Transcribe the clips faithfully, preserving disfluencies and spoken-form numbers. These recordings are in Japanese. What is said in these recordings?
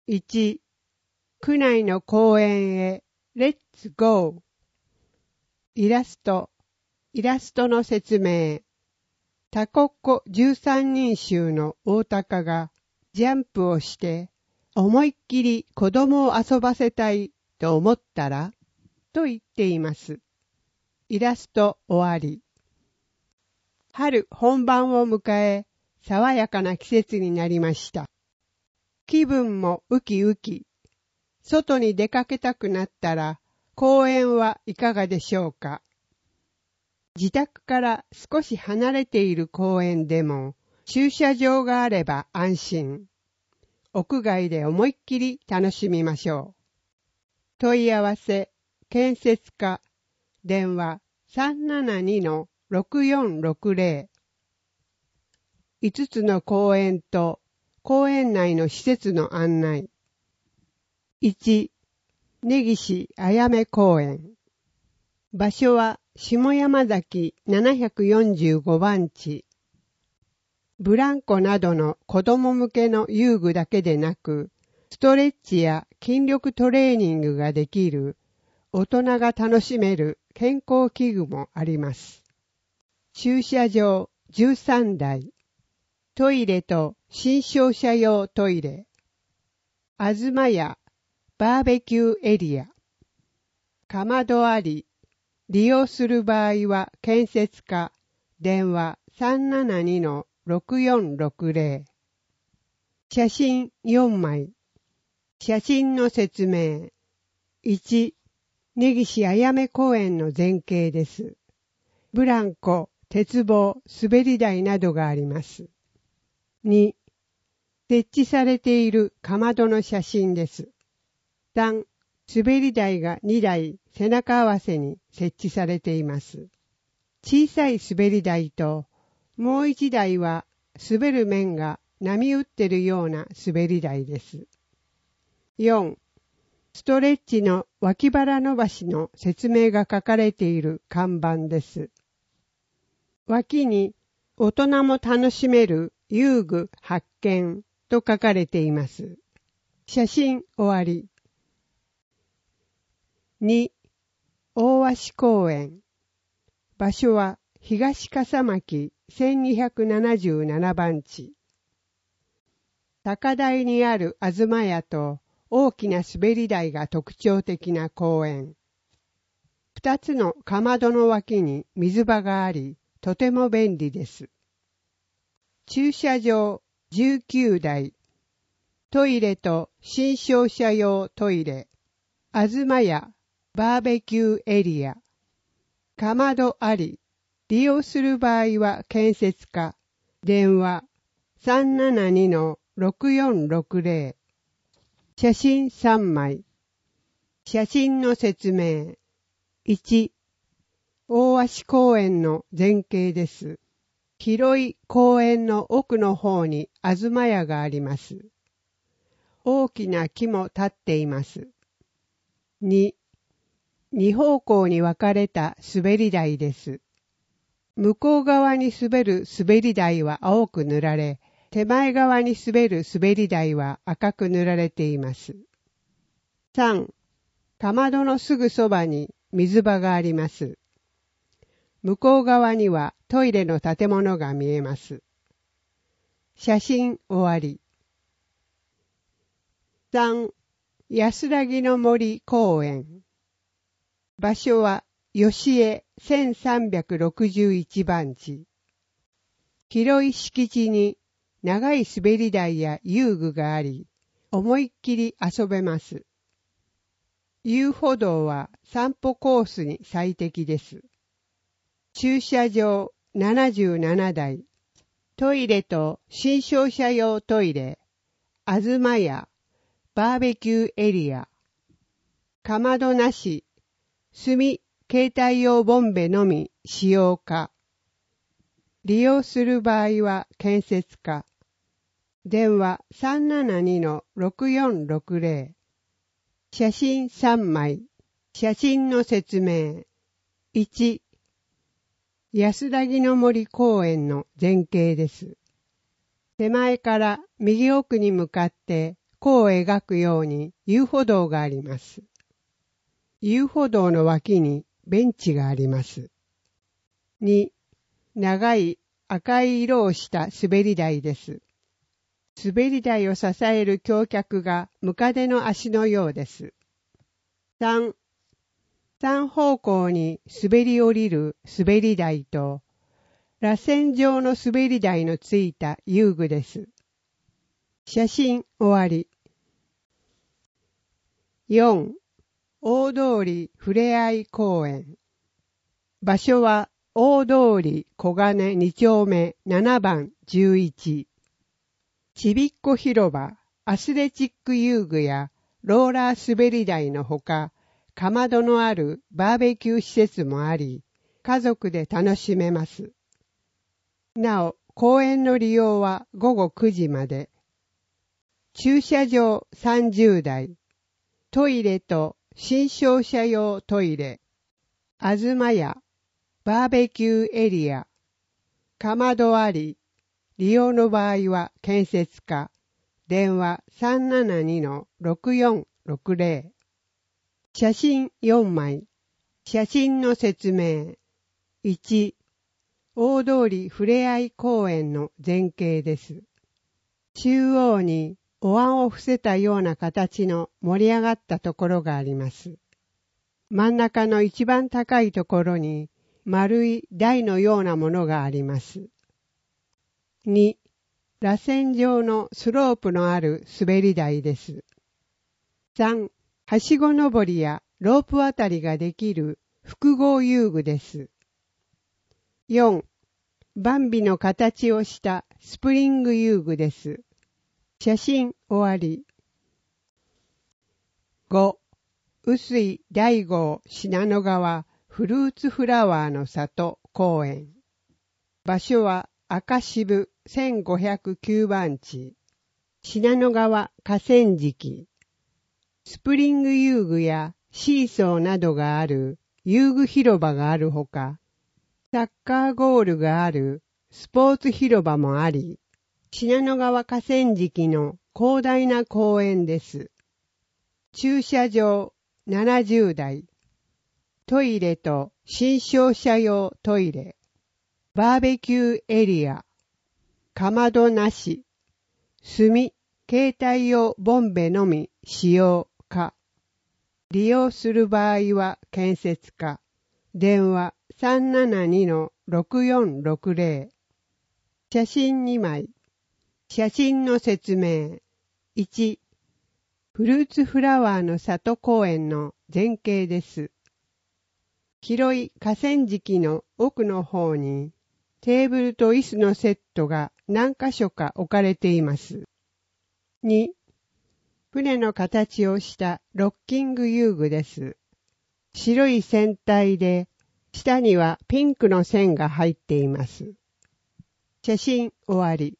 いち、区内の公園へレッツゴー。イラスト、イラストの説明。タコっ子じゅうさんにん衆の大鷹がジャンプをして思いっきり子供を遊ばせたいと思ったらと言っています。イラスト終わり。春本番を迎え、爽やかな季節になりました。気分もウキウキ。外に出かけたくなったら公園はいかがでしょうか。自宅から少し離れている公園でも駐車場があれば安心。屋外で思いっきり楽しみましょう。問い合わせ、建設課、電話 さんななにのろくよんろくぜろ。いつつの公園と公園内の施設の案内。いち、根岸あやめ公園。場所は下山崎ななひゃくよんじゅうごばん地。ブランコなどの子供向けの遊具だけでなく、ストレッチや筋力トレーニングができる、大人が楽しめる健康器具もあります。駐車場じゅうさんだい。トイレと新商車用トイレ。あずまやバーベキューエリア。かまどあり。利用する場合は建設課、電話 さんななにのろくよんろくぜろ。写真よんまい。写真の説明。いち、根岸あやめ公園の前景です。ブランコ、鉄棒、滑り台などがあります。に、設置されているかまどの写真です。さん、滑り台がにだい背中合わせに設置されています。小さい滑り台ともういちだいは滑る面が波打ってるような滑り台です。よん、ストレッチの脇腹伸ばしの説明が書かれている看板です。脇に大人も楽しめる遊具発見と書かれています。写真終わり。に、大鷲公園。場所は東笠巻せんにひゃくななじゅうななばん地。高台にあるあずまやと大きな滑り台が特徴的な公園。二つのかまどの脇に水場があり、とても便利です。駐車場じゅうきゅうだい。トイレと新商車用トイレ。あずまやバーベキューエリア。かまどあり。利用する場合は建設課。電話 さんななにのろくよんろくぜろ。写真さんまい。写真の説明。いち、大鷲公園の前景です。広い公園の奥の方にあずまやがあります。大きな木も立っています。に、二方向に分かれた滑り台です。向こう側に滑る滑り台は青く塗られ、手前側に滑る滑り台は赤く塗られています。さん、かまどのすぐそばに水場があります。向こう側にはトイレの建物が見えます。写真終わり。さん、安らぎの森公園。場所は吉江せんさんびゃくろくじゅういちばん地。広い敷地に長い滑り台や遊具があり、思いっきり遊べます。遊歩道は散歩コースに最適です。駐車場ななじゅうななだい。トイレと新商車用トイレ。あずまやバーベキューエリア。かまどなし。炭、携帯用ボンベのみ使用可。利用する場合は建設課。電話 さんななにのろくよんろくぜろ。写真さんまい。写真の説明。いち、安らぎの森公園の前景です。手前から右奥に向かって弧を描くように遊歩道があります。遊歩道の脇にベンチがあります。に、長い赤い色をした滑り台です。滑り台を支える橋脚がムカデの足のようです。さん、三方向に滑り降りる滑り台と、螺旋状の滑り台のついた遊具です。写真終わり。よん、大通りふれあい公園。場所は大通り小金に丁目ななばんじゅういち。ちびっこ広場、アスレチック遊具やローラー滑り台のほか、かまどのあるバーベキュー施設もあり、家族で楽しめます。なお、公園の利用はごごくじまで。駐車場さんじゅうだい、トイレと新商車用トイレ、あずまや、バーベキューエリア、かまどあり、利用の場合は建設課、電話 さんななにのろくよんろくぜろ。写真よんまい。写真の説明。いち、大通りふれあい公園の前景です。中央にお椀を伏せたような形の盛り上がったところがあります。真ん中の一番高いところに丸い台のようなものがあります。に、螺旋状のスロープのある滑り台です。さん、はしご登りやロープ渡りができる複合遊具です。よん、バンビの形をしたスプリング遊具です。写真終わり。ご、臼井大郷信濃川フルーツフラワーの里公園。場所は赤渋せんごひゃくきゅうばん地、信濃川河川敷。スプリング遊具やシーソーなどがある遊具広場があるほか、サッカーゴールがあるスポーツ広場もあり、信濃川河川敷の広大な公園です。駐車場ななじゅうだい、トイレと新商車用トイレ、バーベキューエリア、かまどなし、炭、携帯用ボンベのみ使用か、利用する場合は建設か、電話 さんななにのろくよんろくぜろ。写真にまい。写真の説明。いち、フルーツフラワーの里公園の前景です。広い河川敷の奥の方にテーブルと椅子のセットが何箇所か置かれています。に、船の形をしたロッキング遊具です。白い船体で下にはピンクの線が入っています。写真終わり。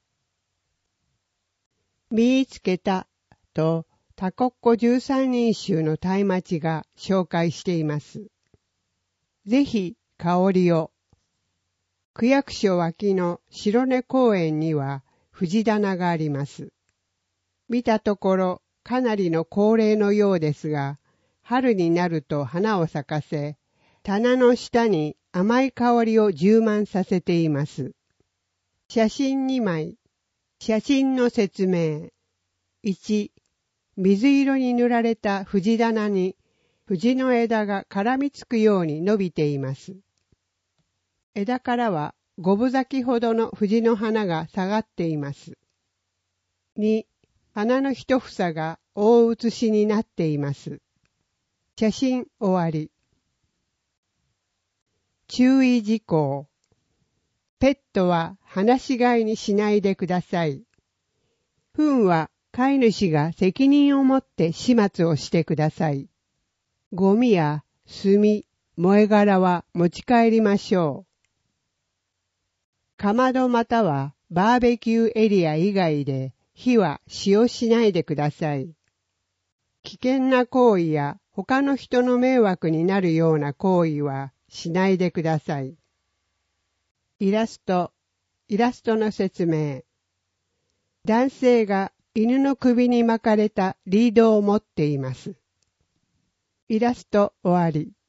見つけたとタコッコじゅうさんにん衆のタイマチが紹介しています。ぜひ香りを。区役所脇の白根公園には藤棚があります。見たところかなりの高齢のようですが、春になると花を咲かせ、棚の下に甘い香りを充満させています。写真にまい。写真の説明。いち、水色に塗られた藤棚に藤の枝が絡みつくように伸びています。枝からは五分咲きほどの藤の花が下がっています。に、花の一房が大写しになっています。写真終わり。注意事項。ペットは放し飼いにしないでください。糞は飼い主が責任を持って始末をしてください。ゴミや炭、燃え殻は持ち帰りましょう。かまどまたはバーベキューエリア以外で火は使用しないでください。危険な行為や他の人の迷惑になるような行為はしないでください。イラスト、イラストの説明。男性が犬の首に巻かれたリードを持っています。イラスト終わり。